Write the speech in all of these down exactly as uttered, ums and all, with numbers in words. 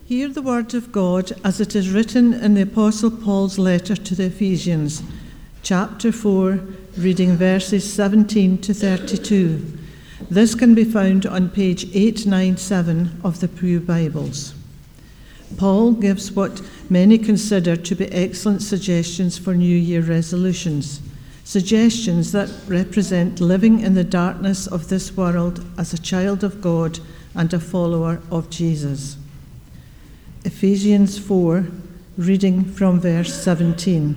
Hear the word of God as it is written in the Apostle Paul's letter to the Ephesians, chapter four, reading verses seventeen to thirty-two. This can be found on page eight ninety-seven of the Pew Bibles. Paul gives what many consider to be excellent suggestions for New Year resolutions, suggestions that represent living in the darkness of this world as a child of God and a follower of Jesus. Ephesians four, reading from verse seventeen.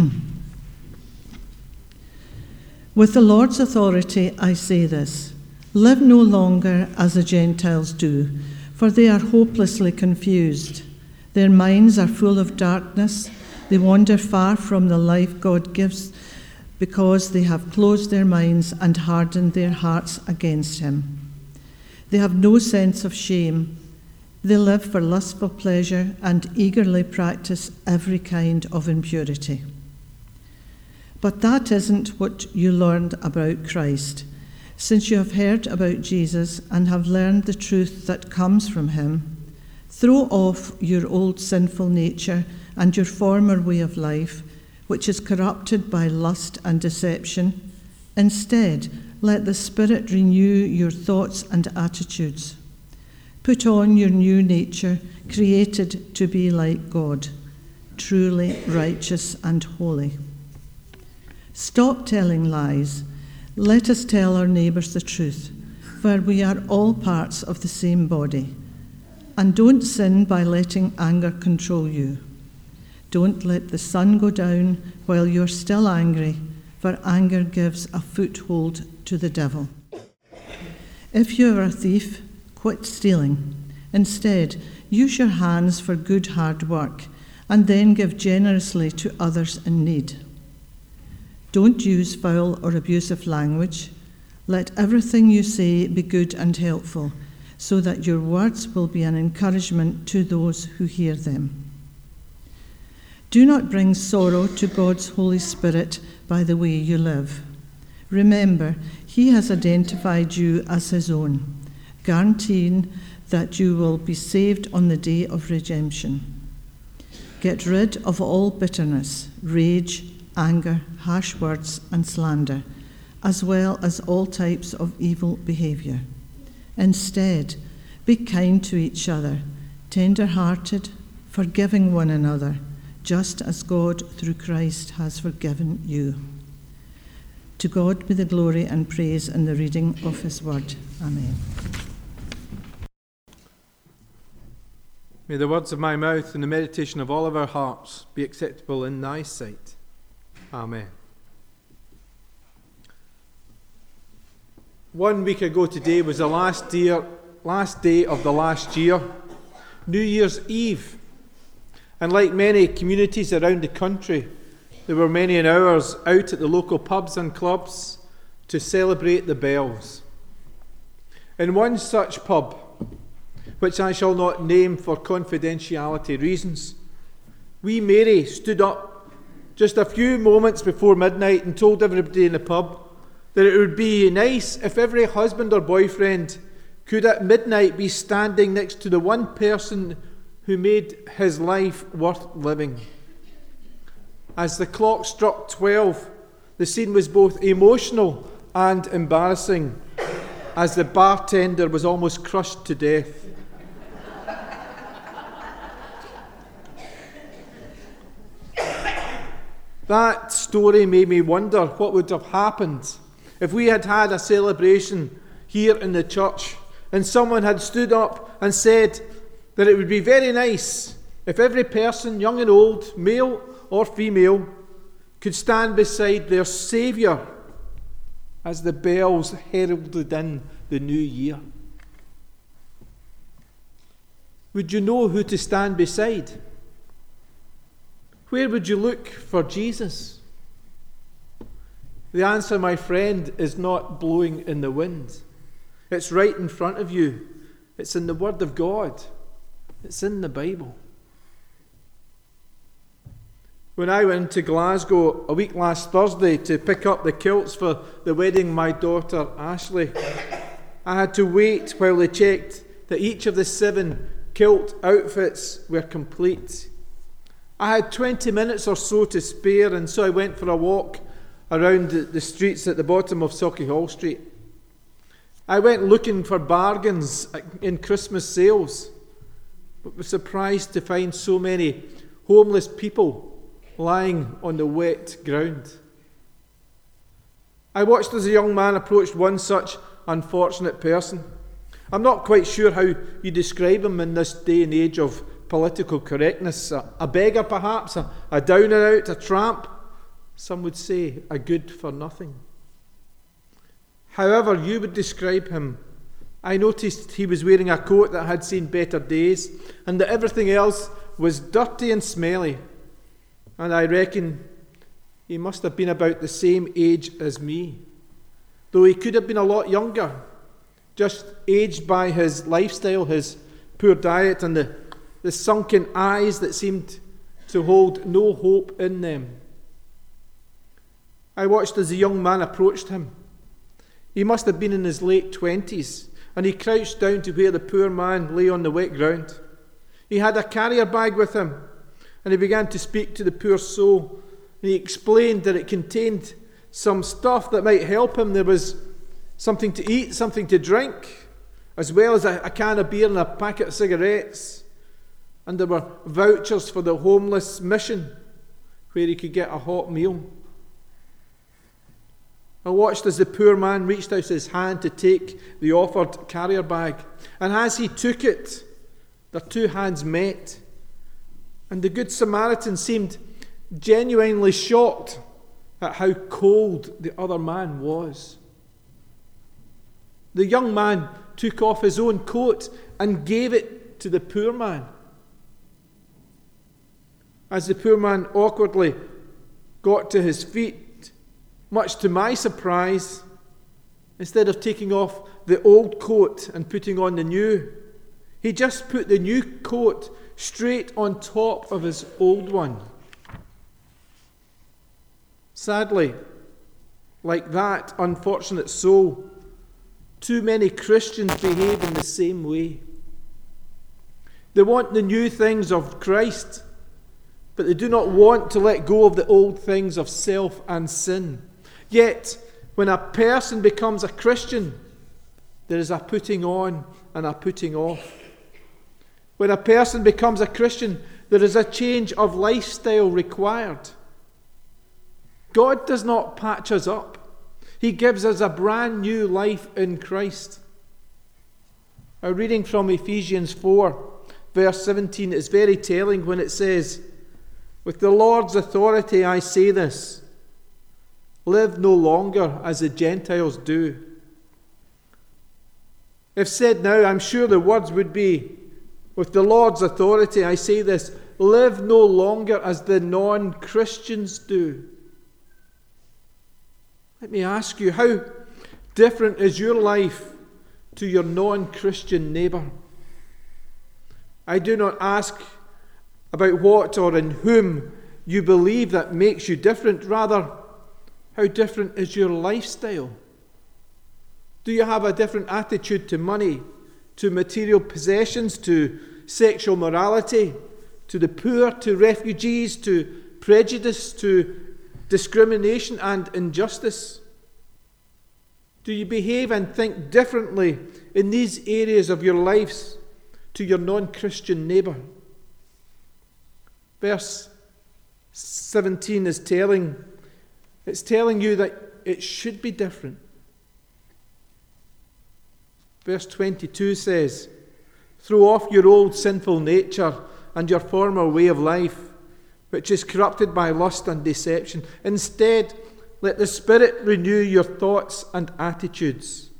With the Lord's authority I say this, live no longer as the Gentiles do, for they are hopelessly confused. Their minds are full of darkness. They wander far from the life God gives because they have closed their minds and hardened their hearts against him. They have no sense of shame. They live for lustful pleasure and eagerly practice every kind of impurity. But that isn't what you learned about Christ. Since you have heard about Jesus and have learned the truth that comes from him, throw off your old sinful nature and your former way of life, which is corrupted by lust and deception. Instead, let the Spirit renew your thoughts and attitudes. Put on your new nature, created to be like God, truly righteous and holy. Stop telling lies. Let us tell our neighbours the truth, for we are all parts of the same body. And don't sin by letting anger control you. Don't let the sun go down while you're still angry, for anger gives a foothold to the devil. If you are a thief, quit stealing. Instead, use your hands for good hard work, and then give generously to others in need. Don't use foul or abusive language. Let everything you say be good and helpful, so that your words will be an encouragement to those who hear them. Do not bring sorrow to God's Holy Spirit by the way you live. Remember, he has identified you as his own, guaranteeing that you will be saved on the day of redemption. Get rid of all bitterness, rage, anger, harsh words, and slander, as well as all types of evil behaviour. Instead, be kind to each other, tender-hearted, forgiving one another, just as God through Christ has forgiven you. To God be the glory and praise in the reading of his word. Amen. May the words of my mouth and the meditation of all of our hearts be acceptable in thy sight. Amen. One week ago today was the last day, last day of the last year, New Year's Eve. And like many communities around the country, there were many hours out at the local pubs and clubs to celebrate the bells. In one such pub, which I shall not name for confidentiality reasons, wee Mary stood up just a few moments before midnight and told everybody in the pub that it would be nice if every husband or boyfriend could at midnight be standing next to the one person who made his life worth living. As the clock struck twelve, the scene was both emotional and embarrassing, as the bartender was almost crushed to death. That story made me wonder what would have happened if we had had a celebration here in the church and someone had stood up and said that it would be very nice if every person, young and old, male or female, could stand beside their Saviour as the bells heralded in the new year. Would you know who to stand beside? Where would you look for Jesus? The answer, my friend, is not blowing in the wind. It's right in front of you. It's in the Word of God. It's in the Bible. When I went to Glasgow a week last Thursday to pick up the kilts for the wedding of my daughter Ashley, I had to wait while they checked that each of the seven kilt outfits were complete. I had twenty minutes or so to spare, and so I went for a walk around the, the streets at the bottom of Sauchiehall Street. I went looking for bargains in Christmas sales, but was surprised to find so many homeless people lying on the wet ground. I watched as a young man approached one such unfortunate person. I'm not quite sure how you describe him in this day and age of political correctness. A, a beggar, perhaps, a, a down and out, a tramp. Some would say a good for nothing. However you would describe him, I noticed he was wearing a coat that had seen better days, and that everything else was dirty and smelly. And I reckon he must have been about the same age as me, though he could have been a lot younger, just aged by his lifestyle, his poor diet, and the, the sunken eyes that seemed to hold no hope in them. I watched as the young man approached him. He must have been in his late twenties, and he crouched down to where the poor man lay on the wet ground. He had a carrier bag with him, and he began to speak to the poor soul. And he explained that it contained some stuff that might help him. There was something to eat, something to drink, as well as a, a can of beer and a packet of cigarettes. And there were vouchers for the homeless mission, where he could get a hot meal. I watched as the poor man reached out his hand to take the offered carrier bag. And as he took it, their two hands met. And the Good Samaritan seemed genuinely shocked at how cold the other man was. The young man took off his own coat and gave it to the poor man. As the poor man awkwardly got to his feet, much to my surprise, instead of taking off the old coat and putting on the new, he just put the new coat straight on top of his old one. Sadly, like that unfortunate soul, too many Christians behave in the same way. They want the new things of Christ, but they do not want to let go of the old things of self and sin. Yet, when a person becomes a Christian, there is a putting on and a putting off. When a person becomes a Christian, there is a change of lifestyle required. God does not patch us up. He gives us a brand new life in Christ. Our reading from Ephesians four, verse seventeen, is very telling when it says, "With the Lord's authority I say this, live no longer as the Gentiles do." If said now, I'm sure the words would be, "With the Lord's authority I say this, live no longer as the non-Christians do." Let me ask you, how different is your life to your non-Christian neighbour? I do not ask about what or in whom you believe that makes you different. Rather, how different is your lifestyle? Do you have a different attitude to money, to material possessions, to sexual morality, to the poor, to refugees, to prejudice, to discrimination and injustice? Do you behave and think differently in these areas of your lives to your non-Christian neighbour? Verse seventeen is telling, it's telling you that it should be different. Verse twenty-two says, "Throw off your old sinful nature and your former way of life, which is corrupted by lust and deception. Instead, let the Spirit renew your thoughts and attitudes."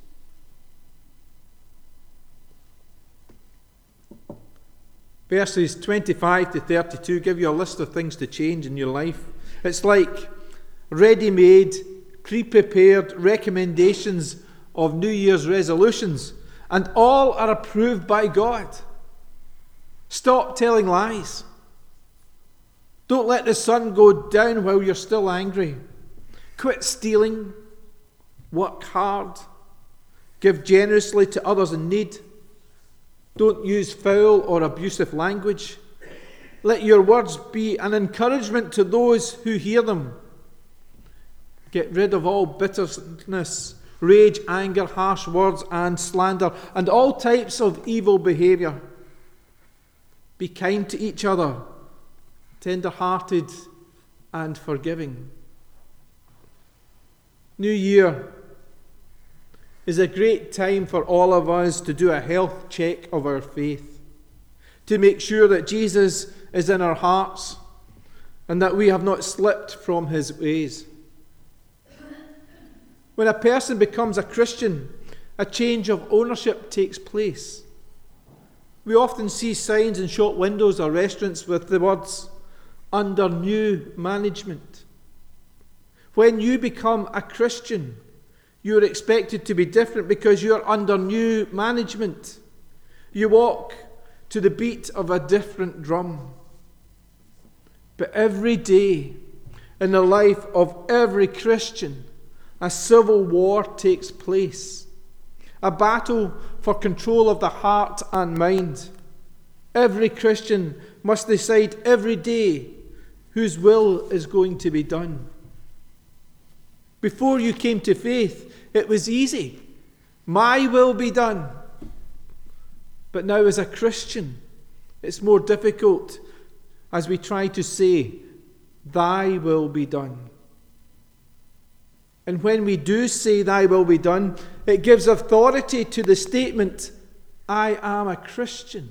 Verses twenty-five to thirty-two give you a list of things to change in your life. It's like ready-made, pre-prepared recommendations of New Year's resolutions, and all are approved by God. Stop telling lies. Don't let the sun go down while you're still angry. Quit stealing. Work hard. Give generously to others in need. Don't use foul or abusive language. Let your words be an encouragement to those who hear them. Get rid of all bitterness, rage, anger, harsh words, and slander, and all types of evil behavior. Be kind to each other, tender-hearted and forgiving. New Year is a great time for all of us to do a health check of our faith, to make sure that Jesus is in our hearts and that we have not slipped from his ways. When a person becomes a Christian, a change of ownership takes place. We often see signs in shop windows or restaurants with the words, "Under new management." When you become a Christian, you are expected to be different because you are under new management. You walk to the beat of a different drum. But every day in the life of every Christian, a civil war takes place. A battle for control of the heart and mind. Every Christian must decide every day whose will is going to be done. Before you came to faith, it was easy. My will be done. But now as a Christian, it's more difficult as we try to say, thy will be done. And when we do say thy will be done, it gives authority to the statement, I am a Christian.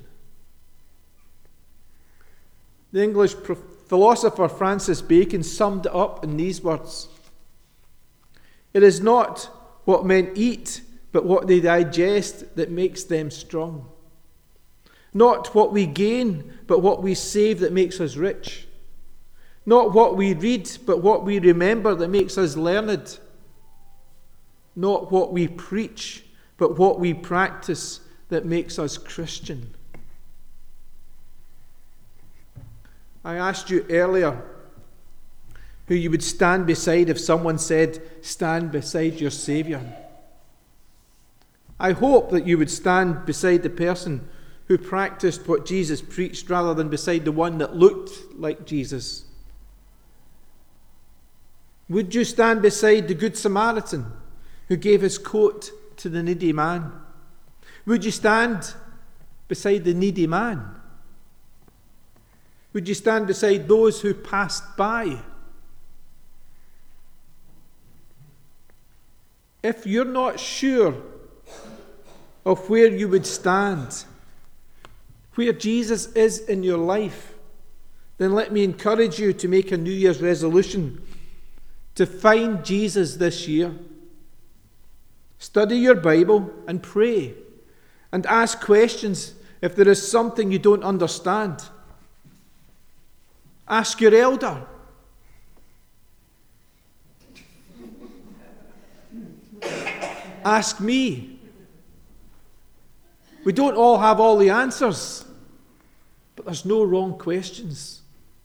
The English philosopher Francis Bacon summed it up in these words. It is not what men eat, but what they digest that makes them strong. Not what we gain, but what we save that makes us rich. Not what we read, but what we remember that makes us learned. Not what we preach, but what we practice that makes us Christian. I asked you earlier who you would stand beside if someone said, stand beside your Saviour. I hope that you would stand beside the person who practiced what Jesus preached rather than beside the one that looked like Jesus. Would you stand beside the Good Samaritan who gave his coat to the needy man? Would you stand beside the needy man? Would you stand beside those who passed by? If you're not sure of where you would stand, where Jesus is in your life, then let me encourage you to make a New Year's resolution to find Jesus this year. Study your Bible and pray, and ask questions if there is something you don't understand. Ask your elder. Ask me. We don't all have all the answers, but there's no wrong questions.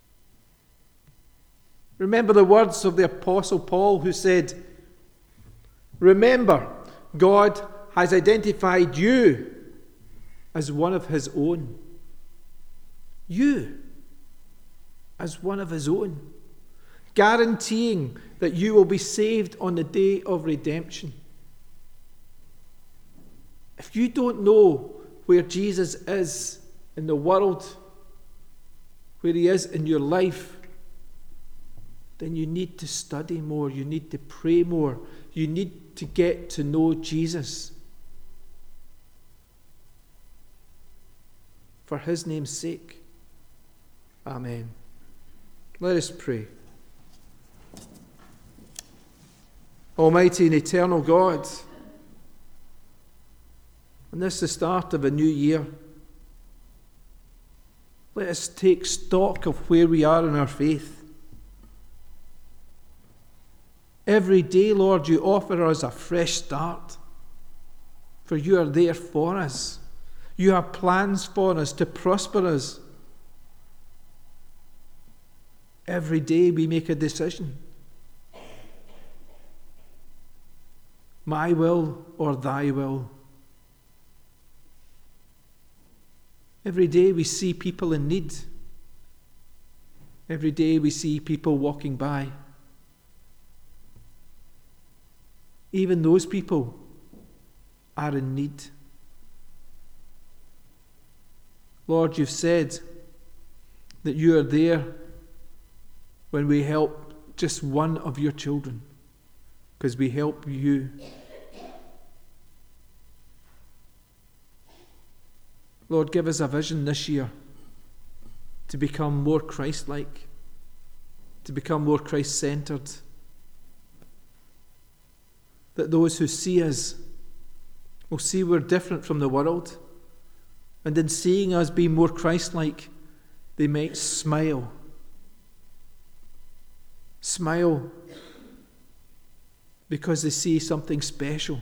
Remember the words of the Apostle Paul who said, remember, God has identified you as one of his own. You as one of his own, guaranteeing that you will be saved on the day of redemption. If you don't know where Jesus is in the world, where he is in your life, then you need to study more, you need to pray more, you need to get to know Jesus. For his name's sake. Amen. Let us pray. Almighty and eternal God, and this is the start of a new year, let us take stock of where we are in our faith. Every day, Lord, you offer us a fresh start, for you are there for us. You have plans for us to prosper us. Every day we make a decision. My will or thy will. Every day we see people in need. Every day we see people walking by. Even those people are in need. Lord, you've said that you are there when we help just one of your children, because we help you. Lord, give us a vision this year to become more Christ-like, to become more Christ-centered, that those who see us will see we're different from the world, and in seeing us be more Christ-like, they might smile. Smile because they see something special,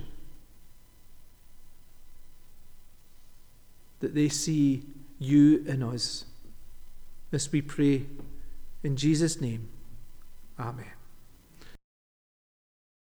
that they see you in us. This we pray in Jesus' name. Amen.